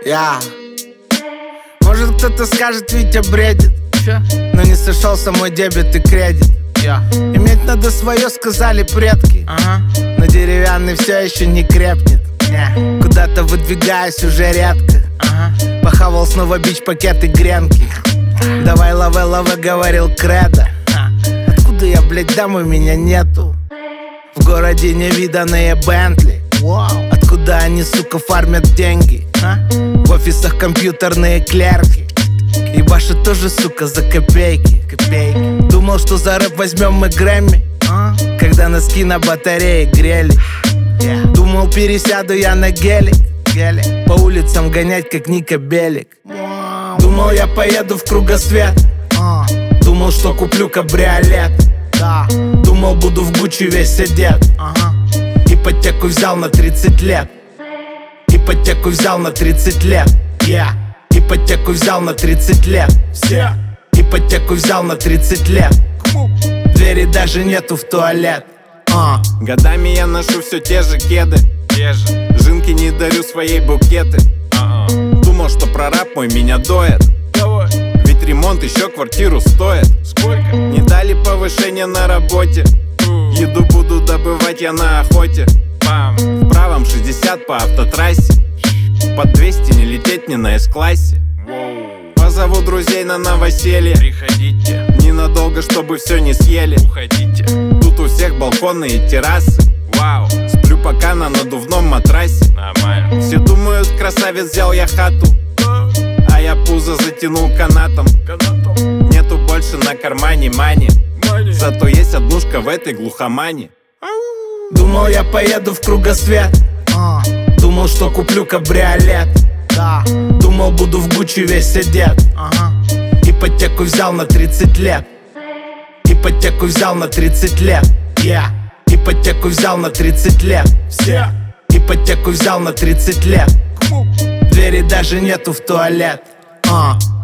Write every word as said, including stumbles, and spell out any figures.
Я. Может, кто-то скажет, Витя бредит, но не сошелся мой дебет и кредит. Иметь надо свое, сказали предки, но деревянный все еще не крепнет. Куда-то выдвигаюсь уже редко. Похавал снова бич-пакеты гренки. Давай лаве-лаве, говорил Кредо. Откуда я, блядь, дам, у меня нету? В городе невиданные Бентли. Откуда они, сука, фармят деньги? В офисах компьютерные клерки. Ебашит тоже, сука, за копейки. Думал, что за рэп возьмем мы Грэмми, когда носки на батарее грели. Думал, пересяду я на гелик, по улицам гонять, как Ника Белик. Думал, я поеду в кругосвет. Думал, что куплю кабриолет. Думал, буду в Гуччи весь одет. Ипотеку взял на тридцать лет. Ипотеку взял на тридцать лет. Yeah. Ипотеку взял на тридцать лет. Все. Ипотеку взял на тридцать лет. Двери даже нету в туалет. uh. Годами я ношу все те же кеды, те же. Жинки не дарю своей букеты. uh-uh. Думал, что прораб мой меня доет. Давай. Ведь ремонт еще квартиру стоит. Сколько? Не дали повышения на работе. uh. Еду буду добывать я на охоте. Бам. В правом шестьдесят по автотрассе. Под двести не лететь мне на С-классе. Позову друзей на новоселье. Приходите. Ненадолго, чтобы все не съели. Уходите. Тут у всех балконные террасы. Вау. Сплю пока на надувном матрасе. Нормально. Все думают, красавец, взял я хату, а я пузо затянул канатом. Канатом. Нету больше на кармане мани, Мани. зато есть однушка в этой глухомане. Думал, я поеду в кругосвет. Думал, что куплю кабриолет. Думал, буду в Гуччи весь одет. Ипотеку взял на тридцать лет. Ипотеку взял на тридцать лет. Yeah. Ипотеку взял на тридцать лет. Все. Ипотеку взял на тридцать лет. Двери даже нету в туалет. uh.